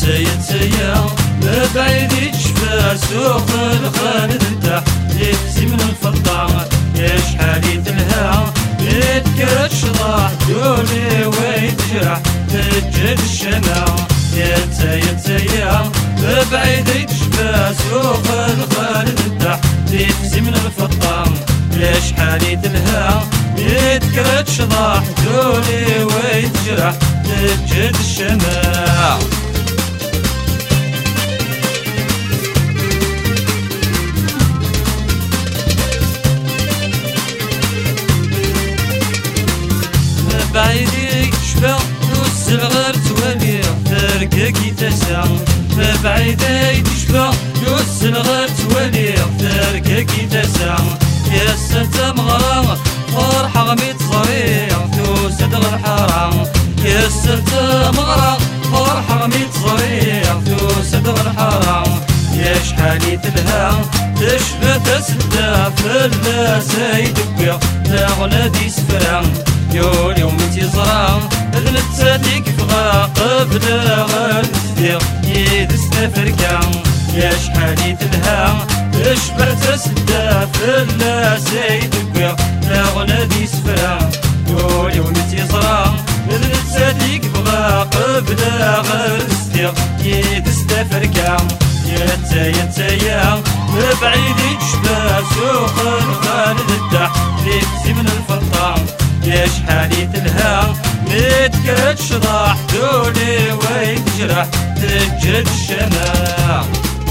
يا بعيد يشفى سوق الخالد تحت يفسي من الفضة يا شحال يدلها يتكرت شضاح دولي ويتجرح تجد الشمع يا بعيد يشفى سوق الخالد تحت يفسي من الفضة يا شحال يدلها يتكرت شضاح دولي ويتجرح تجد الشمع بعيد يشفى يوصل غير توالي ترقاكي تسع بعيد يشفى يوصل غير توالي ترقاكي تسع يا ستة مغرام فرحة غميت صريع توسد غير حرام يا ستة مغرام فرحة غميت صريع توسد غير حرام يا شحال يتلها تشفى تسدى في اللاسايد بيض لا غنادي سفرا اليوم تيزرع النتاتيك فغا قبل غير تصديق يدسنا فركا يا شحال يتلها تشبه تسدى في اللاسايد بيض لا غنادي سفرا اليوم تيزرع النتاتيك فغا قبل غير تصديق يدسنا فركا يا بعيد يشبه سوق الخالد التحت يفسي من الفضة يا شحال يتلها متكرت شضاح دولي ويتجرح تجد الشمع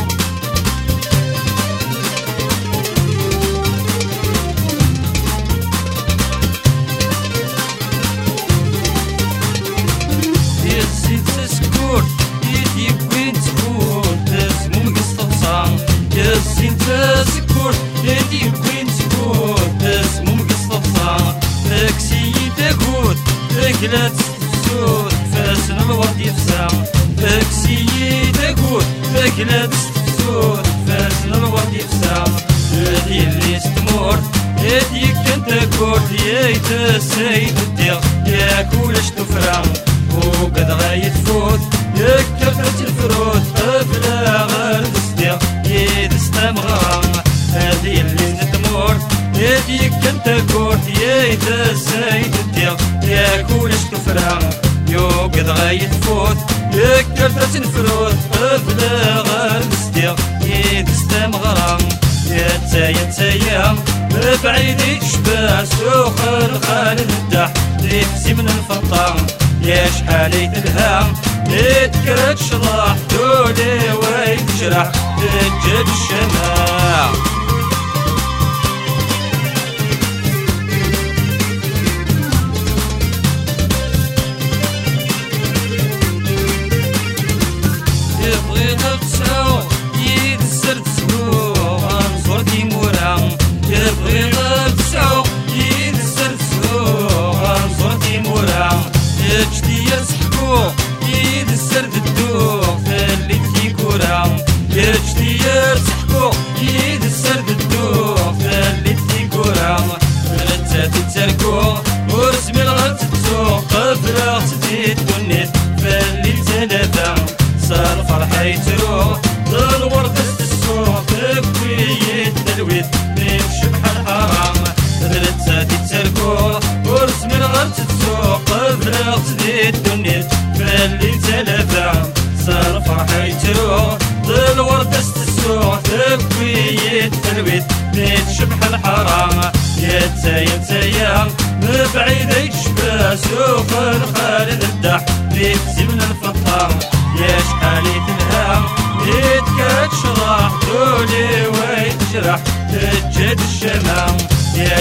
يزيد تسكور يديك وين تكون تسمو مقص تغصان يزيد تسكور يديك وين تكون تسمو مقص تغصان تاكسي تاكود تاكلات تفسود فاسن الورد يفسام تاكسي تاكود تاكلات تفسود فاسن الورد يفسام هادي اللي ستمور هاديك كان تاكورد يا يتسايد الديغ يا كولاش تفرام وقد غايتفوت يا كثرة الفروت قبل غير تصديق يدسنا مغرام هادي اللي ستمور هاديك كنت كورت يا يتسايد الديغ يا كولاش تفرام يوقد غايتفوت يا كثرة الفروت قبل غير تصديق يدسنا مغرام يا بعيد يشبه سوق الخالد التحت يفسي من الفضة يا شحال يتلها يتكرت شضاح دولي ويتجرح تجد الشمع يبغي تسعو يدسر تسعو غنصور تيمورا يبغي تسعو يدسر تسعو غنصور تيمورا يجدي يسحكو يدسر ددوغ فاللي تيكورا يجدي يسحكو يدسر ددوغ فاللي تيكورا غلتا تتركو ورسمي الغلط تسوق قبل غتدي الدنيت فاللي تلافا صار الفرحة يتروح الورد السوق تكوي التلويت نمشي بحال حرام غلتا تتركو ورسمي الغلط تسوق قبل غتدي الدنيت فاللي تلافا صار الفرحة يتروح الورد السوق تكوي التلويت نمشي بحال حرام يا بعيد يشبه سوق الخالد الدح يفسي من الفضة يا شحال يتلها يتكرت شضاح دولي ويتجرح تجد الشمع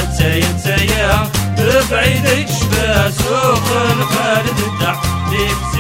يا بعيد يشبه سوق الخالد الدح